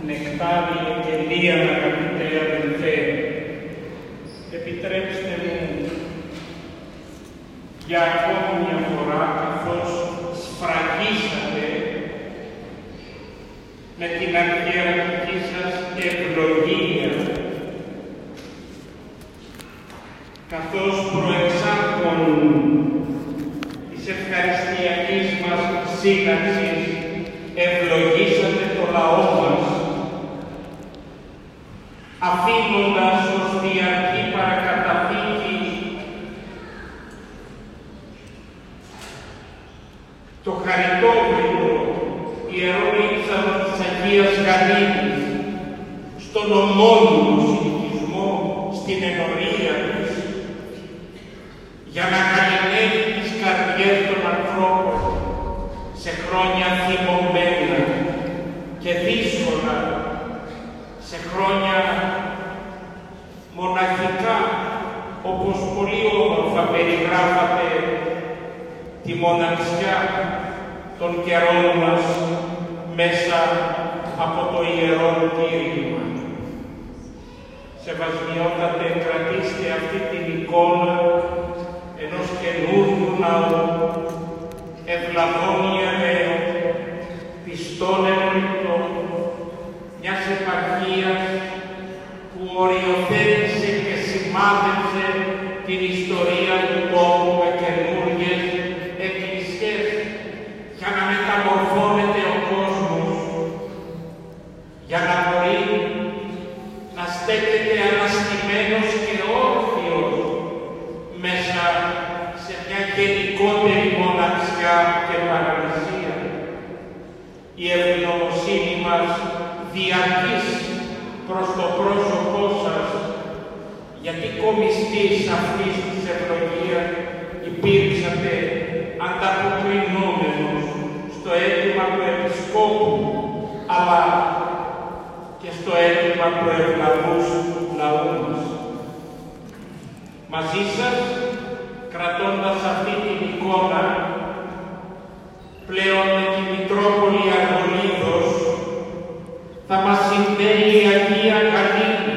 νεκτάρι ευκαιρία, αγαπητέ αδελφέ, επιτρέψτε μου για ακόμη μια φορά, καθώς σφραγίσατε με την αρχιερατική σας ευλογία, καθώς προεξάρχον της ευχαριστιακής μας σύναξης ευλογήσατε το λαό μας, αφήνοντας ως διαρκή παρακαταθήκη το χαριτόβριτο ιερό ύψαλο της Αγίας Γαλήνης στον ομώνυμο συνοικισμό στην ενορία της, για να καλυνεύει τις καρδιές των ανθρώπων σε χρόνια θυμωμένα και δύσκολα, σε χρόνια μοναχικά, όπως πολύ όμορφα περιγράφατε τη μοναξιά των καιρών μας μέσα από το Ιερό Κήρυγμα. Σεβασμιότατε, κρατήστε αυτή την εικόνα ενός καινούριου ναού, ευλαβών ιερέων, πιστών ενωριτών, μιας επαρχίας που οριοθέτησε και σημάδεψε την ιστορία του τόπου με καινούριες εκκλησίες, για να μεταμορφώνεται ο κόσμος, για να μπορεί να στέκεται αναστημένος και όρθιος μέσα σε μια γενικότερη μοναξιά και παραλυσία. Η ευγνωμοσύνη μας διαρκής προς το πρόσωπό σας, γιατί κομιστής αυτής της ευλογίας υπήρξατε ανταποκρινόμενος στο αίτημα του Επισκόπου, αλλά και στο αίτημα του ευλαβούς λαού μας. Μαζί σας, κρατώντας αυτή την εικόνα, πλέον με τη Μητρόπολη Αργολίδος, θα μας συνδέει η Αγία Γαλήνη.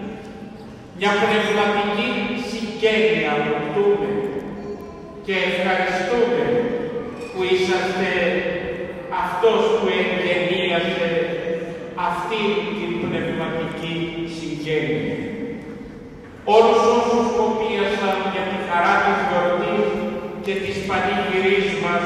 Μια πνευματική συγγένεια αποκτούμε και ευχαριστούμε που είσαστε αυτός που εγγενίασε αυτή την πνευματική συγγένεια. Όλους όσους κοπίασαν για τη χαρά της γιορτής και της πανηγυρής μας,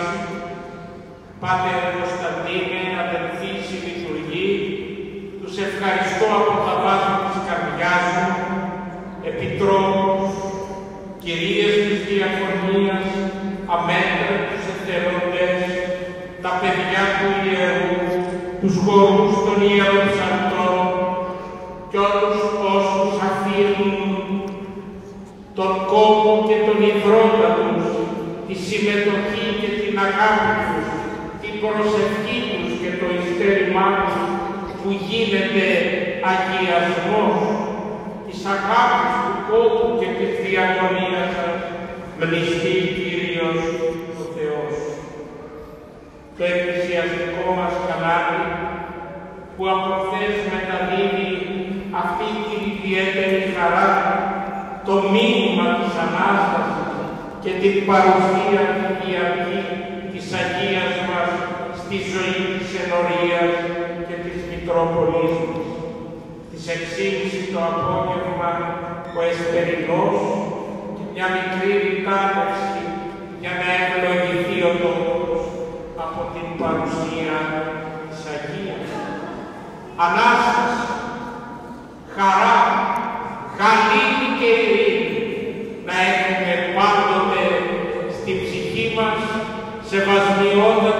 Πάτερ Κωνσταντίνε, αδελφοί συλλειτουργοί, τους ευχαριστώ από τα βάθη της καρδιάς μου, επιτρόπους, κυρίες της Διακονίας, αμέτρητους εθελοντές, τα παιδιά του Ιερού, τους χορούς των Ιεροψαρτών και όλους όσους αφήνουν τον κόπο και τον υδρότα τους, τη συμμετοχή και την αγάπη τους, την προσευχή τους και το ειστέρημά τους που γίνεται αγιασμός της αγάπης του κόπου και της διακονίας σας, μνηστεί Κύριος ο Θεός. Το εκκλησιαστικό μας κανάλι που από χθες μεταδίδει αυτή την ιδιαίτερη χαρά, το μήνυμα της Ανάστασης και την παρουσία του διαρκή της Αγίας μας στη ζωή της ενορίας και της Μητρόπολης μας. Τις 6:30 το απόγευμα ο Εσπερινός και μια μικρή ρητάνευση για να ευλογηθεί ο τόπος από την παρουσία της Αγίας. Ανάσταση, χαρά, γαλήνη και ειρήνη να έχουμε πάντοτε στην ψυχή μας, σεβασμιώντας